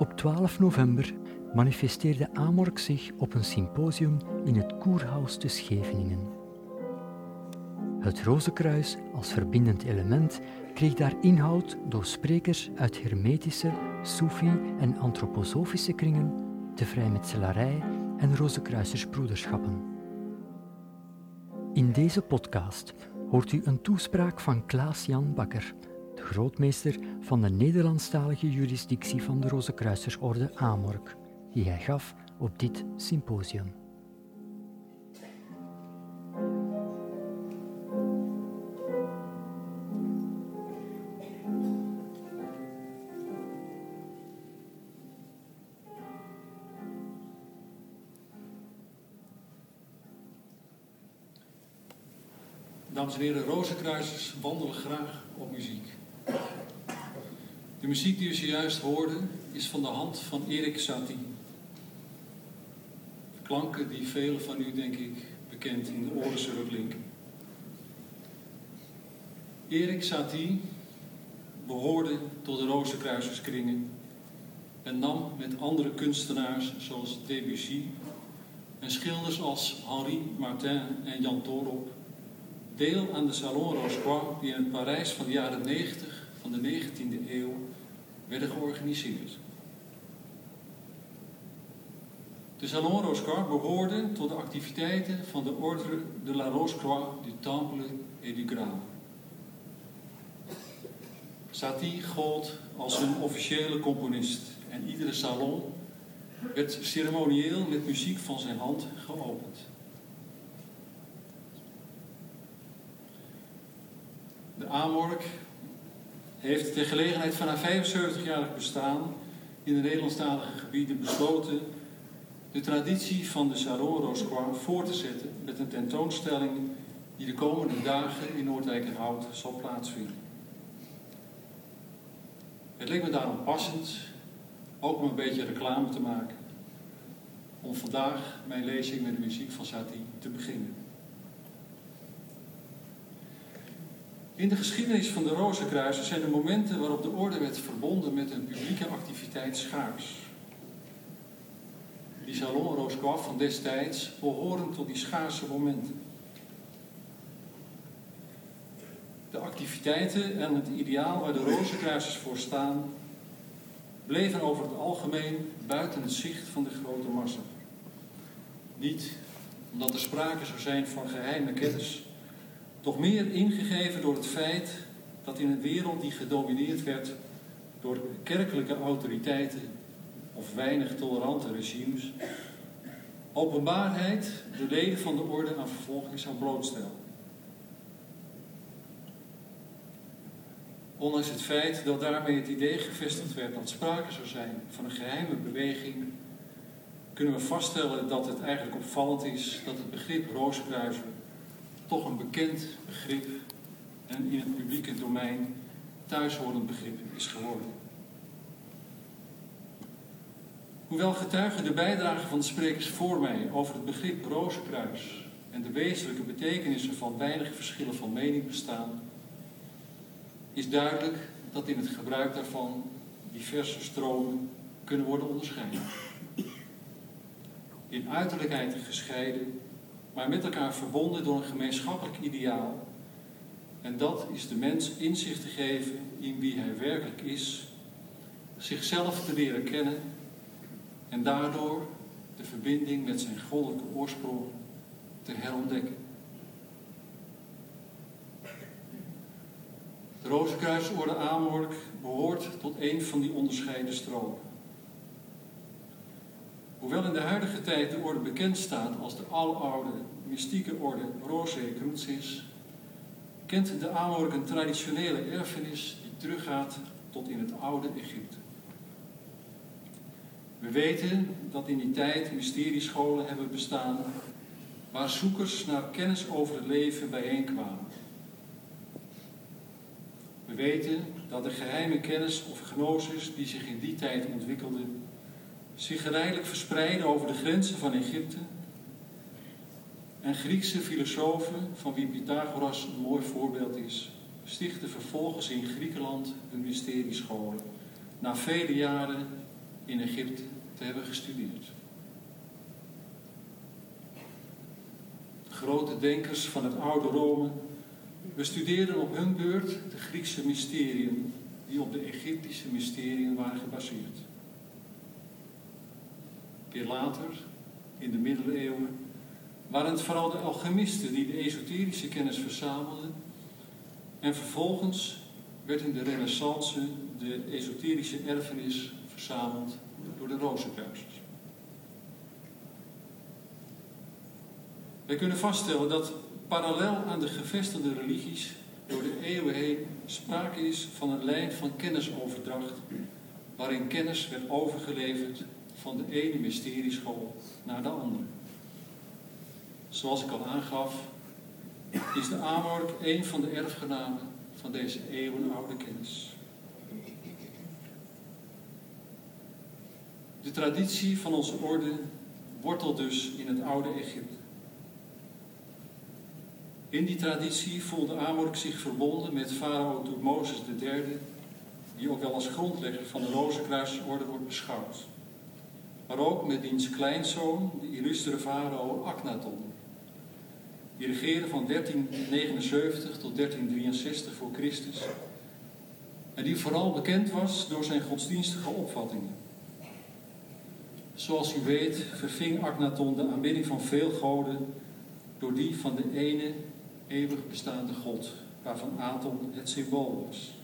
Op 12 november manifesteerde Amorc zich op een symposium in het Kurhaus te Scheveningen. Het Rozenkruis als verbindend element kreeg daar inhoud door sprekers uit hermetische, soefi- en antroposofische kringen, de vrijmetselarij en Rozenkruisersbroederschappen. In deze podcast hoort u een toespraak van Klaas-Jan Bakker, de grootmeester van de Nederlandstalige jurisdictie van de Rozenkruisersorde Amorc, die hij gaf op dit symposium. Dames en heren, Rozenkruisers wandelen graag op muziek. De muziek die u zojuist hoorde is van de hand van Erik Satie. Klanken die velen van u, denk ik, bekend in de oren zullen klinken. Erik Satie behoorde tot de Rozenkruiserskringen en nam met andere kunstenaars zoals Debussy en schilders als Henri Martin en Jan Toorop deel aan de Salon Rose-Croix die in het Parijs van de jaren 90 van de 19e eeuw werden georganiseerd. De Salon Rose-Croix behoorde tot de activiteiten van de Ordre de la Rose-Croix du Temple et du Graal. Satie gold als een officiële componist en iedere salon werd ceremonieel met muziek van zijn hand geopend. De Amorc heeft ter gelegenheid van haar 75-jarig bestaan in de Nederlandstalige gebieden besloten de traditie van de Salon Rose-Croix voor te zetten met een tentoonstelling die de komende dagen in Noordwijkerhout zal plaatsvinden. Het leek me daarom passend ook om een beetje reclame te maken om vandaag mijn lezing met de muziek van Satie te beginnen. In de geschiedenis van de Rozenkruisers zijn de momenten waarop de orde werd verbonden met een publieke activiteit schaars. Die Salon Rose-Croix van destijds behoren tot die schaarse momenten. De activiteiten en het ideaal waar de Rozenkruisers voor staan bleven over het algemeen buiten het zicht van de grote massa. Niet omdat er sprake zou zijn van geheime kennis, toch meer ingegeven door het feit dat in een wereld die gedomineerd werd door kerkelijke autoriteiten of weinig tolerante regimes, openbaarheid de leden van de orde aan vervolging zou blootstellen. Ondanks het feit dat daarmee het idee gevestigd werd dat sprake zou zijn van een geheime beweging, kunnen we vaststellen dat het eigenlijk opvallend is dat het begrip Rozenkruiser toch een bekend begrip en in het publieke domein thuishorend begrip is geworden. Hoewel getuigen de bijdrage van de sprekers voor mij over het begrip Rozenkruis en de wezenlijke betekenissen van weinig verschillen van mening bestaan, is duidelijk dat in het gebruik daarvan diverse stromen kunnen worden onderscheiden. In uiterlijkheid gescheiden, maar met elkaar verbonden door een gemeenschappelijk ideaal. En dat is de mens inzicht te geven in wie hij werkelijk is, zichzelf te leren kennen en daardoor de verbinding met zijn goddelijke oorsprong te herontdekken. De Rozenkruisorde Amorc behoort tot een van die onderscheiden stromen. Hoewel in de huidige tijd de orde bekend staat als de aloude mystieke orde Rosae Crucis, kent de Amorc een traditionele erfenis die teruggaat tot in het oude Egypte. We weten dat in die tijd mysteriescholen hebben bestaan waar zoekers naar kennis over het leven bijeenkwamen. We weten dat de geheime kennis of gnosis die zich in die tijd ontwikkelde zich geleidelijk verspreidde over de grenzen van Egypte en Griekse filosofen, van wie Pythagoras een mooi voorbeeld is, stichtten vervolgens in Griekenland hun mysteriescholen, na vele jaren in Egypte te hebben gestudeerd. De grote denkers van het oude Rome bestudeerden op hun beurt de Griekse mysteriën die op de Egyptische mysteriën waren gebaseerd. Weer later, in de middeleeuwen, waren het vooral de alchemisten die de esoterische kennis verzamelden en vervolgens werd in de Renaissance de esoterische erfenis verzameld door de Rozenkruisers. Wij kunnen vaststellen dat parallel aan de gevestigde religies door de eeuwen heen sprake is van een lijn van kennisoverdracht, waarin kennis werd overgeleverd van de ene mysterieschool naar de andere. Zoals ik al aangaf, is de Amork een van de erfgenamen van deze eeuwenoude kennis. De traditie van onze orde wortelt dus in het oude Egypte. In die traditie voelde Amork zich verbonden met farao Thutmose III, die ook wel als grondlegger van de Rozenkruisersorde wordt beschouwd. Maar ook met diens kleinzoon, de illustere farao Akhenaton. Die regeerde van 1379 tot 1363 voor Christus. En die vooral bekend was door zijn godsdienstige opvattingen. Zoals u weet verving Akhenaton de aanbidding van veel goden door die van de ene eeuwig bestaande God, waarvan Aton het symbool was.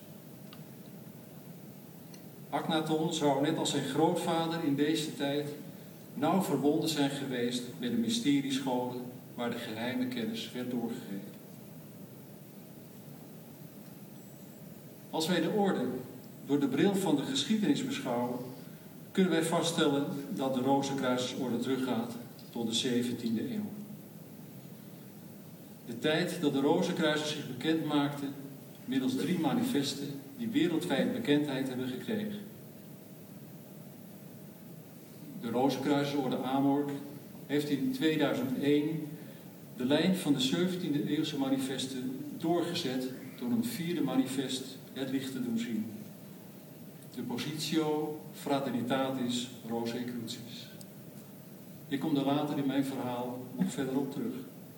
Akhenaton zou net als zijn grootvader in deze tijd nauw verbonden zijn geweest met de mysteriescholen waar de geheime kennis werd doorgegeven. Als wij de orde door de bril van de geschiedenis beschouwen, kunnen wij vaststellen dat de Rozenkruisersorde teruggaat tot de 17e eeuw. De tijd dat de Rozenkruisers zich bekend maakten middels 3 manifesten die wereldwijd bekendheid hebben gekregen. De Rozenkruisersorde Amork heeft in 2001 de lijn van de 17e eeuwse manifesten doorgezet door een 4e manifest het licht te doen zien. De Positio Fraternitatis Rosae Crucis. Ik kom daar later in mijn verhaal nog verder op terug.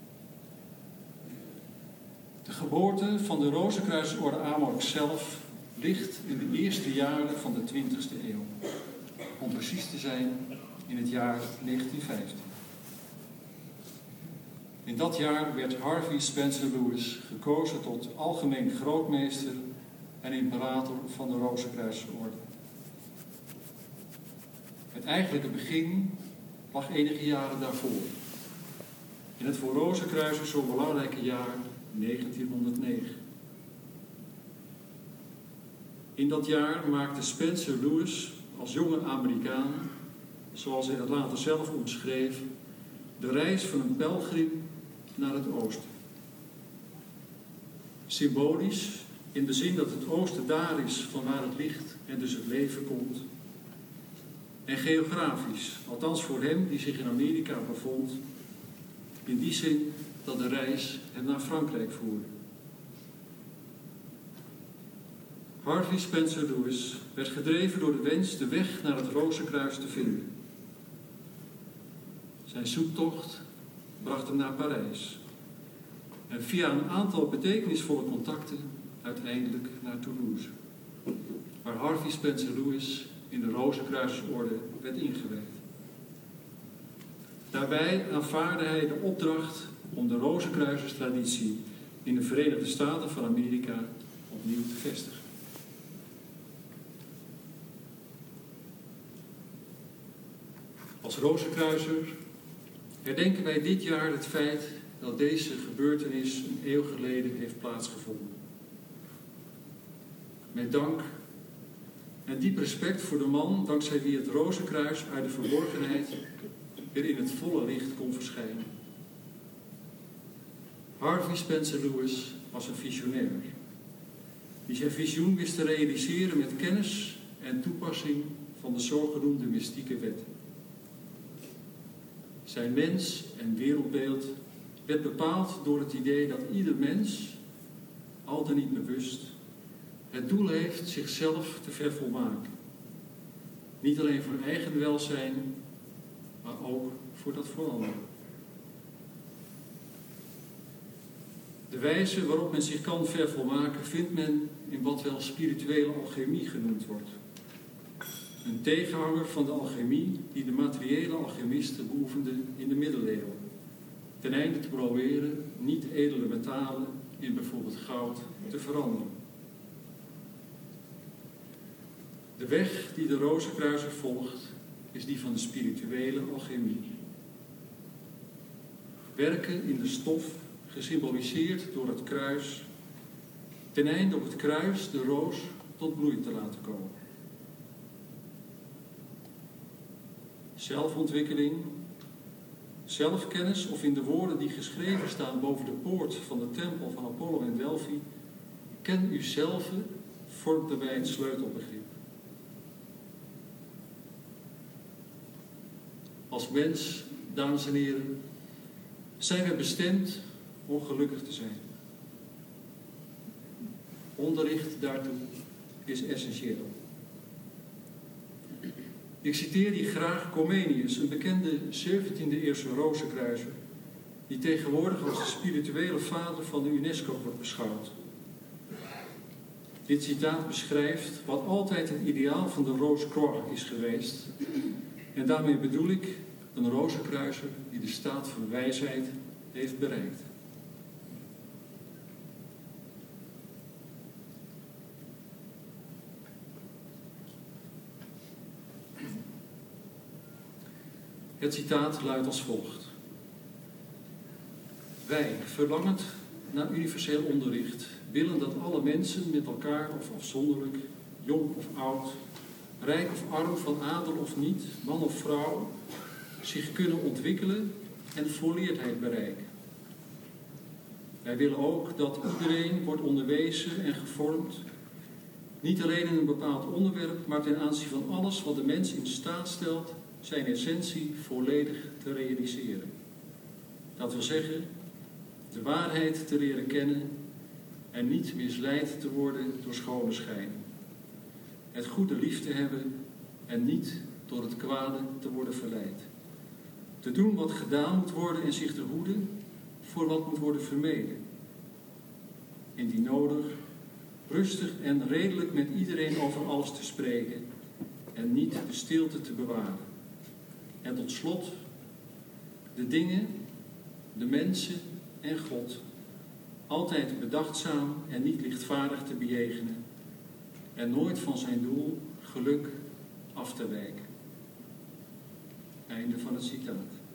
De geboorte van de Rozenkruisersorde Amork zelf ligt in de eerste jaren van de 20e eeuw. Om precies te zijn in het jaar 1915. In dat jaar werd Harvey Spencer Lewis gekozen tot algemeen grootmeester en imperator van de Rozenkruisersorde. Het eigenlijke begin lag enige jaren daarvoor. In het voor Rozenkruisers zo belangrijke jaar 1909. In dat jaar maakte Spencer Lewis als jonge Amerikaan, zoals hij dat later zelf omschreef, de reis van een pelgrim naar het oosten. Symbolisch, in de zin dat het oosten daar is van waar het licht en dus het leven komt. En geografisch, althans voor hem die zich in Amerika bevond, in die zin dat de reis hem naar Frankrijk voerde. Harvey Spencer Lewis werd gedreven door de wens de weg naar het Rozenkruis te vinden. Zijn zoektocht bracht hem naar Parijs. En via een aantal betekenisvolle contacten uiteindelijk naar Toulouse, waar Harvey Spencer Lewis in de Rozenkruisersorde werd ingewijd. Daarbij aanvaardde hij de opdracht om de Rozenkruiserstraditie in de Verenigde Staten van Amerika opnieuw te vestigen. Als Rozenkruiser herdenken wij dit jaar het feit dat deze gebeurtenis een eeuw geleden heeft plaatsgevonden. Met dank en diep respect voor de man dankzij wie het Rozenkruis uit de verborgenheid weer in het volle licht kon verschijnen. Harvey Spencer Lewis was een visionair, die zijn visioen wist te realiseren met kennis en toepassing van de zogenoemde mystieke wetten. Zijn mens- en wereldbeeld werd bepaald door het idee dat ieder mens, al dan niet bewust, het doel heeft zichzelf te vervolmaken. Niet alleen voor eigen welzijn, maar ook voor dat van anderen. De wijze waarop men zich kan vervolmaken vindt men in wat wel spirituele alchemie genoemd wordt. Een tegenhanger van de alchemie die de materiële alchemisten beoefenden in de middeleeuwen. Ten einde te proberen niet edele metalen in bijvoorbeeld goud te veranderen. De weg die de Rozenkruiser volgt is die van de spirituele alchemie. Werken in de stof, gesymboliseerd door het kruis, ten einde op het kruis de roos tot bloei te laten komen. Zelfontwikkeling, zelfkennis of in de woorden die geschreven staan boven de poort van de tempel van Apollo in Delphi, ken uzelf, vormt daarbij het sleutelbegrip. Als mens, dames en heren, zijn wij bestemd om gelukkig te zijn. Onderricht daartoe is essentieel. Ik citeer hier graag Comenius, een bekende 17e-eeuwse Rozenkruiser, die tegenwoordig als de spirituele vader van de UNESCO wordt beschouwd. Dit citaat beschrijft wat altijd het ideaal van de Rose-Croix is geweest. En daarmee bedoel ik een Rozenkruiser die de staat van wijsheid heeft bereikt. Het citaat luidt als volgt. Wij, verlangend naar universeel onderricht, willen dat alle mensen met elkaar of afzonderlijk, jong of oud, rijk of arm, van adel of niet, man of vrouw, zich kunnen ontwikkelen en volleerdheid bereiken. Wij willen ook dat iedereen wordt onderwezen en gevormd, niet alleen in een bepaald onderwerp, maar ten aanzien van alles wat de mens in staat stelt zijn essentie volledig te realiseren. Dat wil zeggen, de waarheid te leren kennen en niet misleid te worden door schone schijn. Het goede lief te hebben en niet door het kwade te worden verleid. Te doen wat gedaan moet worden en zich te hoeden voor wat moet worden vermeden. Indien nodig, rustig en redelijk met iedereen over alles te spreken en niet de stilte te bewaren. En tot slot, de dingen, de mensen en God altijd bedachtzaam en niet lichtvaardig te bejegenen en nooit van zijn doel, geluk, af te wijken. Einde van het citaat.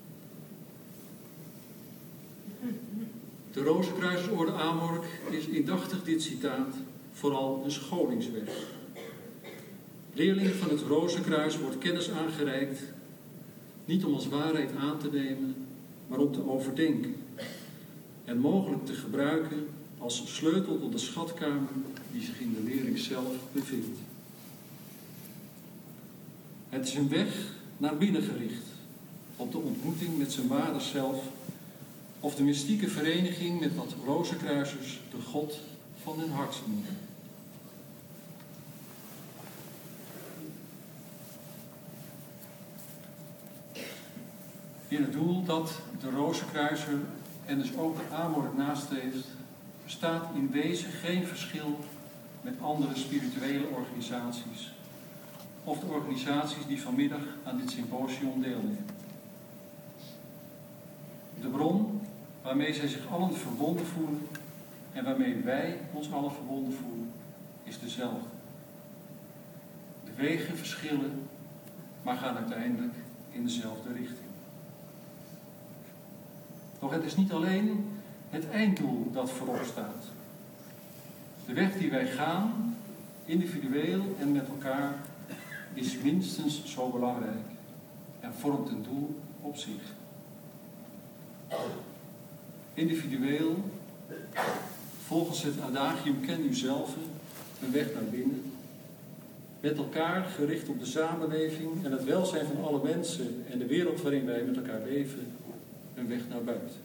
De Rozenkruisersorde Amork is indachtig dit citaat vooral een scholingsweg. Leerlingen van het Rozenkruis wordt kennis aangereikt, niet om als waarheid aan te nemen, maar om te overdenken en mogelijk te gebruiken als sleutel tot de schatkamer die zich in de leerling zelf bevindt. Het is een weg naar binnen gericht, op de ontmoeting met zijn ware zelf of de mystieke vereniging met wat Rozenkruisers de God van hun hart noemen. In het doel dat de Rozenkruiser en dus ook de Amork nastreeft, bestaat in wezen geen verschil met andere spirituele organisaties of de organisaties die vanmiddag aan dit symposium deelnemen. De bron waarmee zij zich allen verbonden voelen en waarmee wij ons allen verbonden voelen, is dezelfde. De wegen verschillen, maar gaan uiteindelijk in dezelfde richting. Doch het is niet alleen het einddoel dat voorop staat. De weg die wij gaan, individueel en met elkaar, is minstens zo belangrijk en vormt een doel op zich. Individueel, volgens het adagium ken uzelf, een weg naar binnen. Met elkaar gericht op de samenleving en het welzijn van alle mensen en de wereld waarin wij met elkaar leven, een weg naar buiten.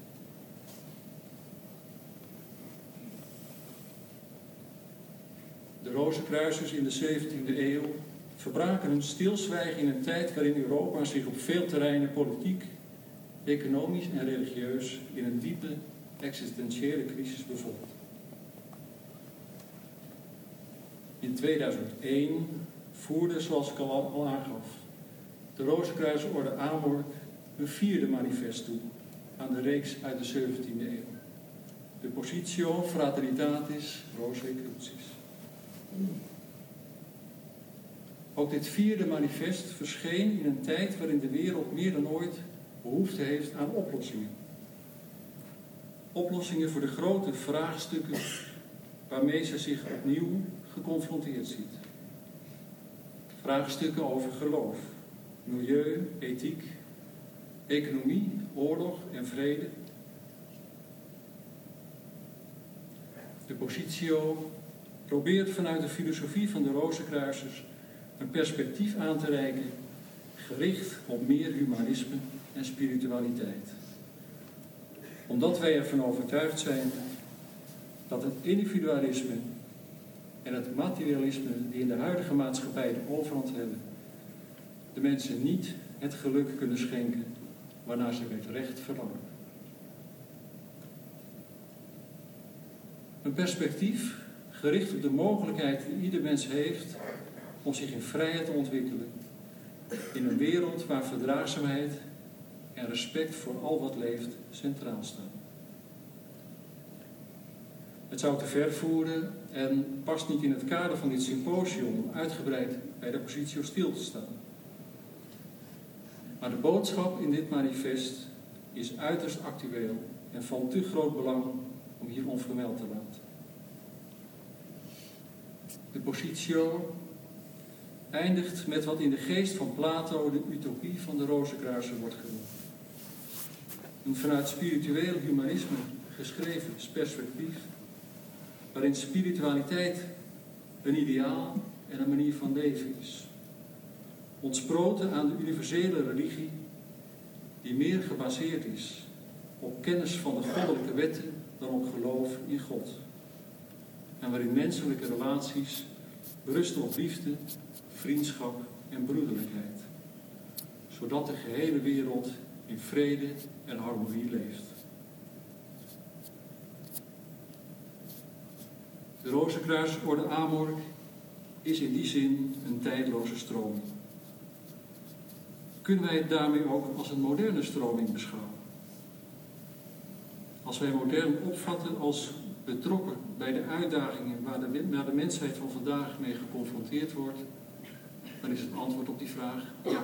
De Rozenkruisers in de 17e eeuw verbraken hun stilzwijgen in een tijd waarin Europa zich op veel terreinen politiek, economisch en religieus in een diepe existentiële crisis bevond. In 2001 voerde, zoals ik al aangaf, de Rozenkruisorde Amork een 4e manifest toe aan de reeks uit de 17e eeuw. De Positio Fraternitatis Rosae Crucis. Ook dit 4e manifest verscheen in een tijd waarin de wereld meer dan ooit behoefte heeft aan oplossingen. Oplossingen voor de grote vraagstukken waarmee ze zich opnieuw geconfronteerd ziet. Vraagstukken over geloof, milieu, ethiek, economie, oorlog en vrede. De Positio probeert vanuit de filosofie van de Rozenkruisers een perspectief aan te reiken, gericht op meer humanisme en spiritualiteit. Omdat wij ervan overtuigd zijn dat het individualisme en het materialisme die in de huidige maatschappij de overhand hebben, de mensen niet het geluk kunnen schenken waarnaar ze met recht verlangen. Een perspectief gericht op de mogelijkheid die ieder mens heeft om zich in vrijheid te ontwikkelen in een wereld waar verdraagzaamheid en respect voor al wat leeft centraal staan. Het zou te ver voeren en past niet in het kader van dit symposium om uitgebreid bij de Positio stil te staan. Maar de boodschap in dit manifest is uiterst actueel en van te groot belang om hier onvermeld te laten. De Positio eindigt met wat in de geest van Plato de utopie van de Rozenkruiser wordt genoemd. Een vanuit spiritueel humanisme geschreven perspectief waarin spiritualiteit een ideaal en een manier van leven is. Ontsproten aan de universele religie die meer gebaseerd is op kennis van de goddelijke wetten dan op geloof in God. En waarin menselijke relaties berusten op liefde, vriendschap en broederlijkheid. Zodat de gehele wereld in vrede en harmonie leeft. De Rozenkruisorde Amork is in die zin een tijdloze stroming. Kunnen wij het daarmee ook als een moderne stroming beschouwen? Als wij modern opvatten als betrokken bij de uitdagingen waar de mensheid van vandaag mee geconfronteerd wordt, dan is het antwoord op die vraag ja.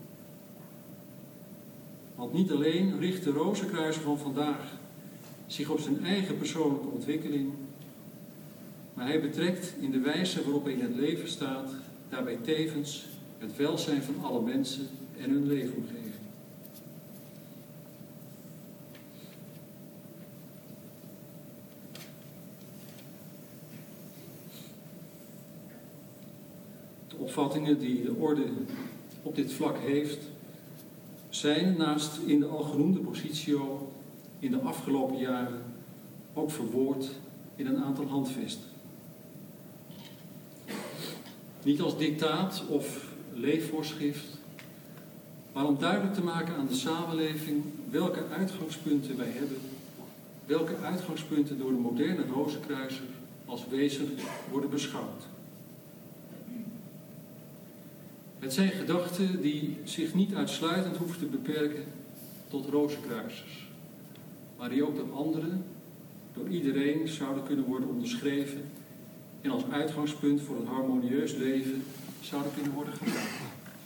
Want niet alleen richt de Rozenkruiser van vandaag zich op zijn eigen persoonlijke ontwikkeling, maar hij betrekt in de wijze waarop hij in het leven staat, daarbij tevens het welzijn van alle mensen en hun leefomgeving. De opvattingen die de orde op dit vlak heeft, zijn naast in de al genoemde Positio in de afgelopen jaren ook verwoord in een aantal handvesten. Niet als dictaat of leefvoorschrift, maar om duidelijk te maken aan de samenleving welke uitgangspunten wij hebben, welke uitgangspunten door de moderne Rozenkruiser als wezenlijk worden beschouwd. Het zijn gedachten die zich niet uitsluitend hoeven te beperken tot Rozenkruisers, maar die ook door anderen, door iedereen zouden kunnen worden onderschreven en als uitgangspunt voor een harmonieus leven zouden kunnen worden gebruikt.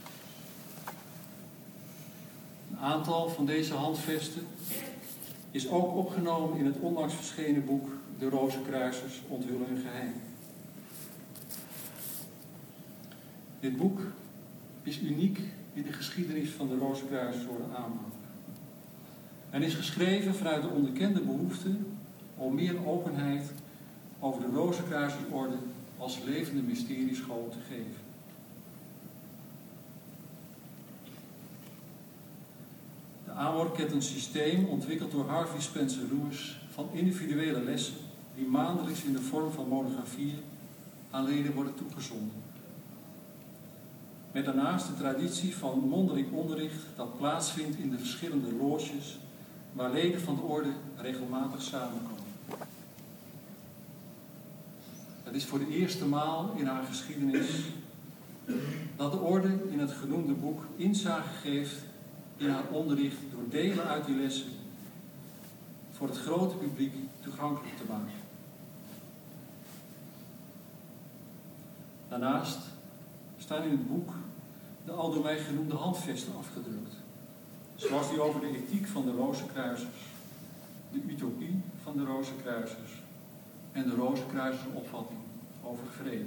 Een aantal van deze handvesten is ook opgenomen in het onlangs verschenen boek De Rozenkruisers onthullen hun geheim. Dit boek is uniek in de geschiedenis van de Rozenkruisersorde Amork. En is geschreven vanuit de onderkende behoefte om meer openheid over de Rozenkruisersorde als levende mysterieschool te geven. De Amork kent een systeem ontwikkeld door Harvey Spencer Lewis van individuele lessen die maandelijks in de vorm van monografieën aan leden worden toegezonden. Met daarnaast de traditie van mondeling onderricht dat plaatsvindt in de verschillende loges waar leden van de orde regelmatig samenkomen. Het is voor de eerste maal in haar geschiedenis dat de orde in het genoemde boek inzage geeft in haar onderricht door delen uit die lessen voor het grote publiek toegankelijk te maken. Daarnaast staan in het boek de al door mij genoemde handvesten afgedrukt, zoals die over de ethiek van de Rozenkruisers, de utopie van de Rozenkruisers en de Rozenkruisersopvatting over vrede.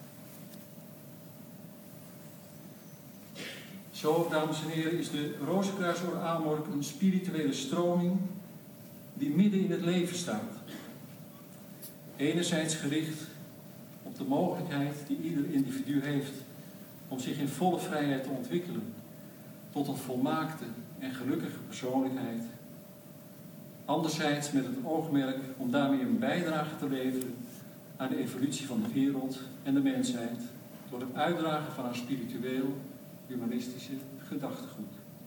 Zo, dames en heren, is de Rozenkruisorde Amork een spirituele stroming die midden in het leven staat. Enerzijds gericht op de mogelijkheid die ieder individu heeft om zich in volle vrijheid te ontwikkelen tot een volmaakte en gelukkige persoonlijkheid. Anderzijds met het oogmerk om daarmee een bijdrage te leveren aan de evolutie van de wereld en de mensheid door het uitdragen van haar spiritueel, humanistische gedachtegoed.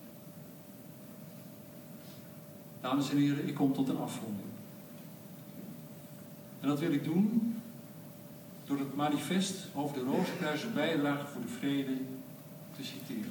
Dames en heren, ik kom tot een afronding. En dat wil ik doen door het manifest over de Rozenkruiser bijdrage voor de vrede te citeren.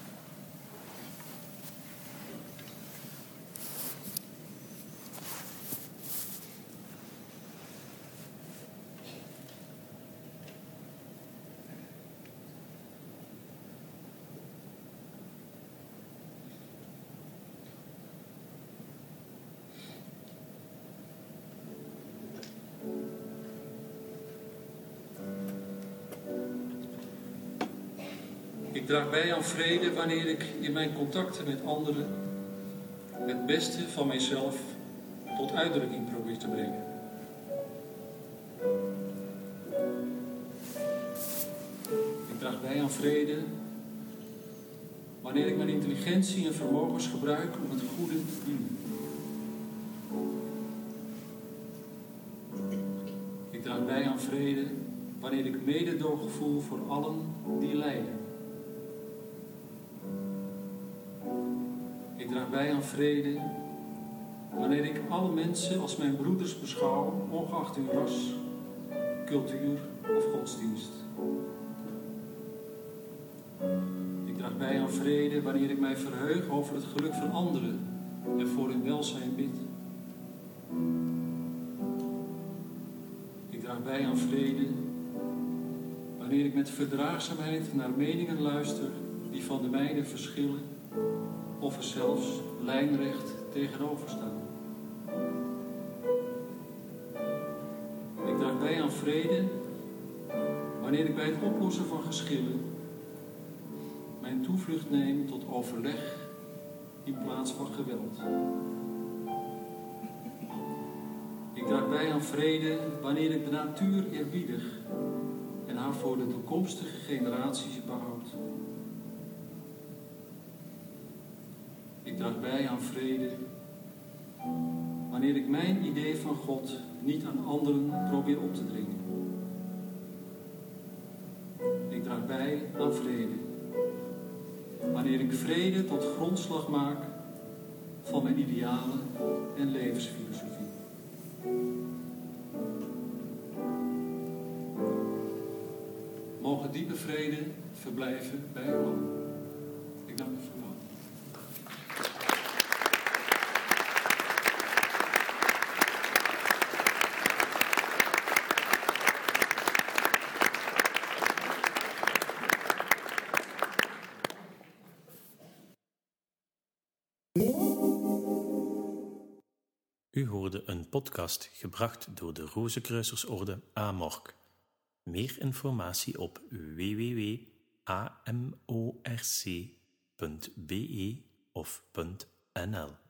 Ik draag bij aan vrede wanneer ik in mijn contacten met anderen het beste van mijzelf tot uitdrukking probeer te brengen. Ik draag bij aan vrede wanneer ik mijn intelligentie en vermogens gebruik om het goede te dienen. Ik draag bij aan vrede wanneer ik mededogen voel voor allen die lijden. Ik draag bij aan vrede wanneer ik alle mensen als mijn broeders beschouw, ongeacht hun ras, cultuur of godsdienst. Ik draag bij aan vrede wanneer ik mij verheug over het geluk van anderen en voor hun welzijn bid. Ik draag bij aan vrede wanneer ik met verdraagzaamheid naar meningen luister die van de mijne verschillen of er zelfs lijnrecht tegenover staan. Ik draag bij aan vrede wanneer ik bij het oplossen van geschillen mijn toevlucht neem tot overleg in plaats van geweld. Ik draag bij aan vrede wanneer ik de natuur eerbiedig en haar voor de toekomstige generaties behoud. Ik draag bij aan vrede wanneer ik mijn idee van God niet aan anderen probeer op te dringen. Ik draag bij aan vrede wanneer ik vrede tot grondslag maak van mijn idealen en levensfilosofie. Mogen diepe vrede verblijven bij u allen. Ik dank u voor uw aandacht. U hoorde een podcast gebracht door de Rozenkruisersorde Amork. Meer informatie op www.amorc.be of .nl